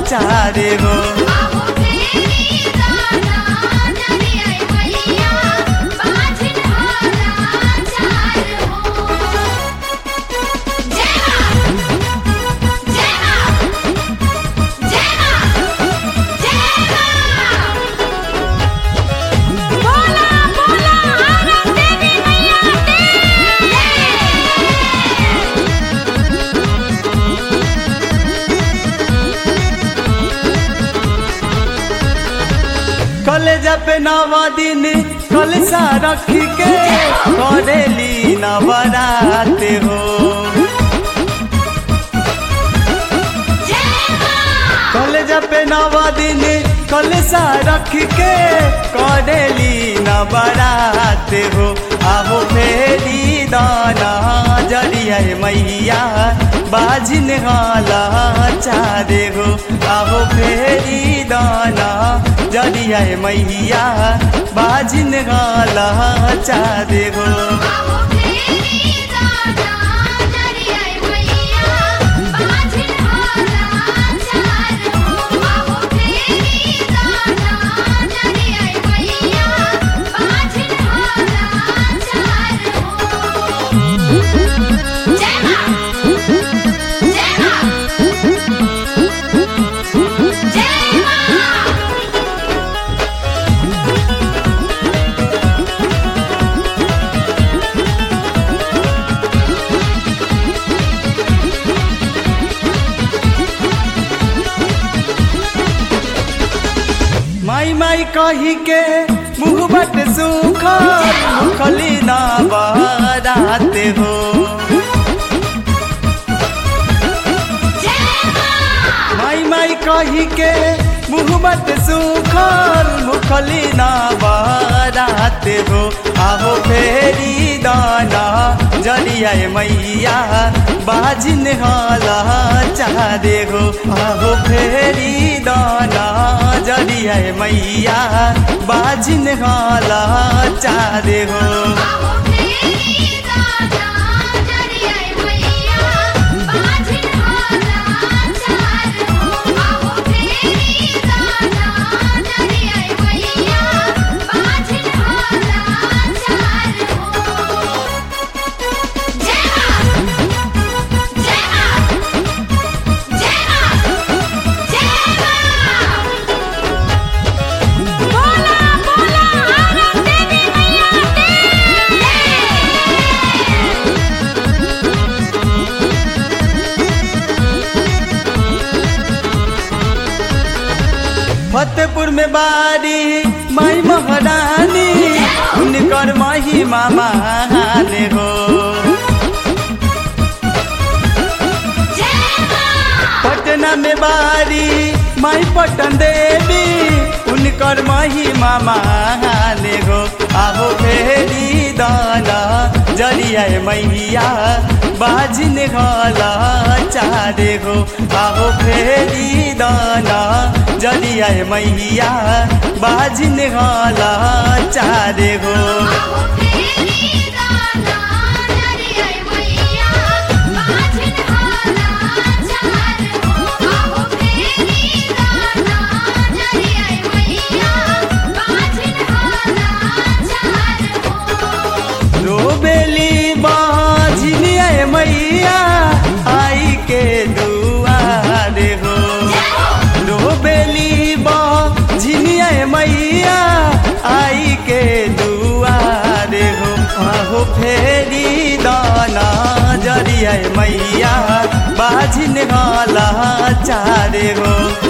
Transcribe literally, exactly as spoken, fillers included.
चारे हो। कलेजा पे नवा दिन कलसा रख के करेली नवराते हो। कलेजा पे नवा दिन कलसा रख के करेली नवराते हो। आहो फेरी दाना जरिया मैया बाजिन हाला चारे हो। आहो फेरी दाना जरिया मैया बाजिन हाला चारे हो। माई माई कही के मुँह बट सूखा मुखली ना बराते हो। माई माई कही के मुँह बट सूखा मुखली ना बराते हो। आहो फेरी दाना जरिया मैया बाजिन हाला चारे हो। आहो फेरी दाना जरिया मैया बाजिन हाला चारे हो। फतेहपुर में बारी माई महारानी उनकर महिमा महान हो। पटना में बारी माई पटन देवी उनकर महिमा महान हो। आहो फेरी दाना जरिया मैया बाजिन हाला चारे हो। आहो फेरी दाना जरिया मैया बाजिन हाला चारे हो। रोबेली बाजिन मैया आई के दुआरे हो। रोबेली बाजिन मैया आई के दुआरे हो। आहो फेरी दाना जरिया मैया बाजिन हाला चारे हो।